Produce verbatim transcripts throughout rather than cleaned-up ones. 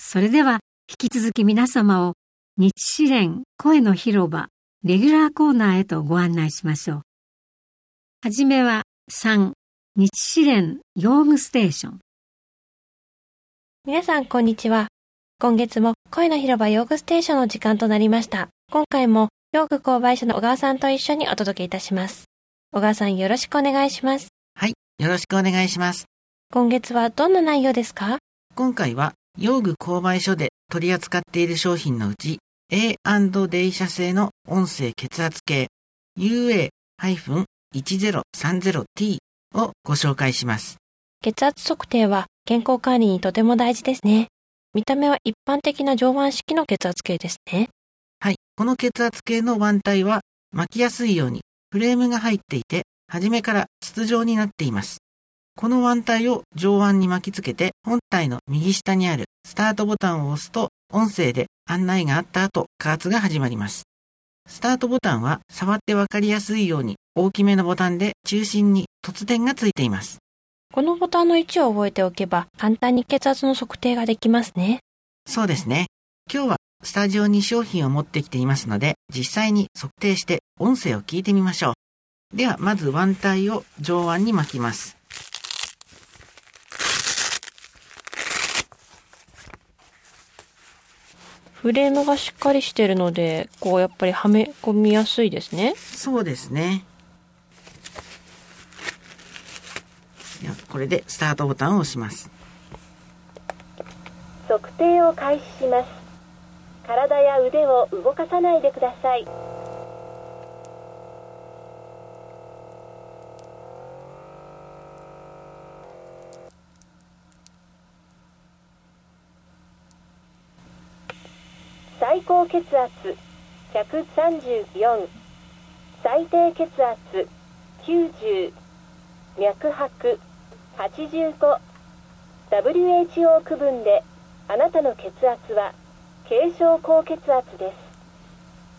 それでは引き続き皆様を日試練声の広場レギュラーコーナーへとご案内しましょう。はじめはさん日試練用具ステーション。 皆さんこんにちは。今月も声の広場用具ステーションの時間となりました。今回も用具購買者の小川さんと一緒にお届けいたします。小川さんよろしくお願いします。 はい、よろしくお願いします。 今月はどんな内容ですか？ 今回は用具購買所で取り扱っている商品のうち エーアンドディー 社製の音声血圧計 ユーエーいちゼロさんゼロティー をご紹介します。 血圧測定は健康管理にとても大事ですね。見た目は一般的な上腕式の血圧計ですね。 はい、この血圧計の腕帯は巻きやすいようにフレームが入っていて、初めから筒状になっています。この腕帯を上腕に巻きつけて、本体の右下にあるスタートボタンを押すと、音声で案内があった後、加圧が始まります。スタートボタンは触ってわかりやすいように大きめのボタンで中心に凸点がついています。 このボタンの位置を覚えておけば簡単に血圧の測定ができますね。 そうですね。今日はスタジオに商品を持ってきていますので、実際に測定して音声を聞いてみましょう。ではまず腕帯を上腕に巻きます。 フレームがしっかりしているので、こうやっぱりはめ込みやすいですね。 そうですね。これでスタートボタンを押します。 測定を開始します。体や腕を動かさないでください。最高血圧ひゃくさんじゅうよん、最低血圧きゅうじゅう、脈拍はちじゅうご、ダブリューエイチオー 区分であなたの血圧は軽症高血圧です。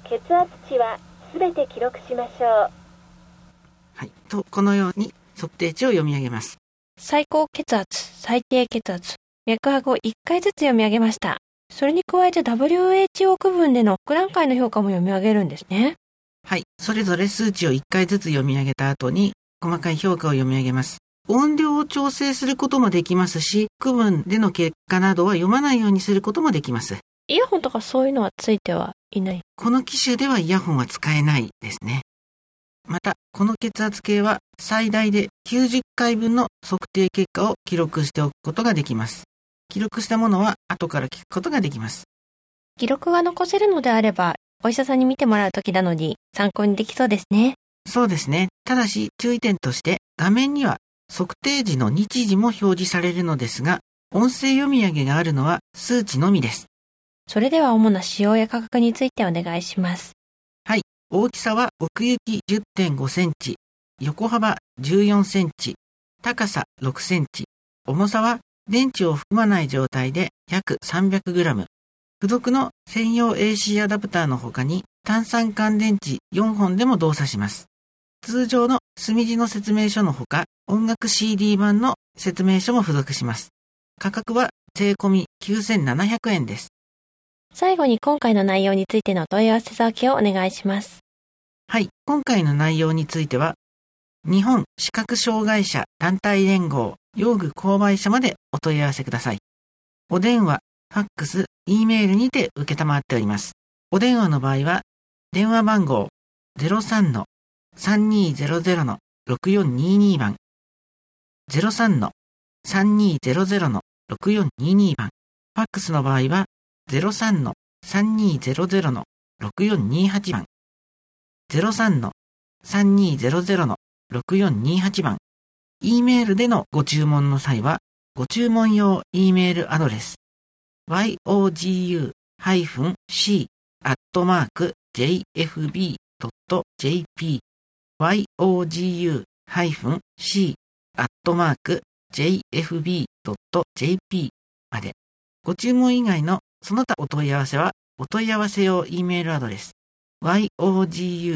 血圧値はすべて記録しましょう。 はい、とこのように測定値を読み上げます。 最高血圧、最低血圧、脈拍をいっかいずつ読み上げました。それに加えて ダブリューエイチオー 区分での各段階の評価も読み上げるんですね。 はい、それぞれ数値をいっかいずつ読み上げた後に細かい評価を読み上げます。音量を調整することもできますし、区分での結果などは読まないようにすることもできます。 イヤホンとかそういうのはついてはいない？ この機種ではイヤホンは使えないですね。また、この血圧計は最大できゅうじゅっかいぶんの測定結果を記録しておくことができます。記録したものは後から聞くことができます。 記録が残せるのであれば、お医者さんに見てもらうときなのに参考にできそうですね。 そうですね。ただし注意点として、画面には測定時の日時も表示されるのですが、音声読み上げがあるのは数値のみです。 それでは主な仕様や価格についてお願いします。 はい。大きさは奥行き じゅってんごセンチ、横幅じゅうよんセンチ、高さろくセンチ、重さは電池を含まない状態で約 さんびゃくグラム。付属の専用 エーシー アダプターの他に単三乾電池よんほんでも動作します。通常の墨字の説明書のほか、音楽 シーディー 版の説明書も付属します。価格は税込みきゅうせんななひゃくえんです。 最後に今回の内容についてのお問い合わせ先をお願いします。 はい、今回の内容については、日本視覚障害者団体連合用具購買者までお問い合わせください。お電話、ファックス、E メールにて受けたまっております。お電話の場合は、電話番号 ゼロさんのさんにーゼロゼロのろくよんにーにー 番、ゼロさんのさんにーゼロゼロのろくよんにーにー 番、ファックスの場合は、ゼロさんのさんにーゼロゼロのろくよんにーはち 番、ゼロさんのさんにーゼロゼロのろくよんにーはち 番、E メールでのご注文の際は、ご注文用 E メールアドレス、ヨグ シー アットマーク ジェイエフビー ドット ジェイピー、ヨグ シー アットマーク ジェイエフビー ドット ジェイピー まで、ご注文以外のその他お問い合わせは、お問い合わせ用 E メールアドレス、ヨグ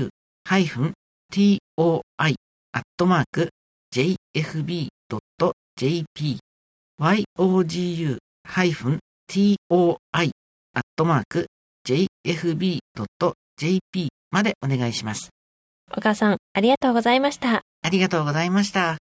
トイ アットマーク ジェイエフビー ドット ジェイピー、ヨグトイ アットマーク ジェイエフビー ドット ジェーピー までお願いします。 小川さん、ありがとうございました。 ありがとうございました。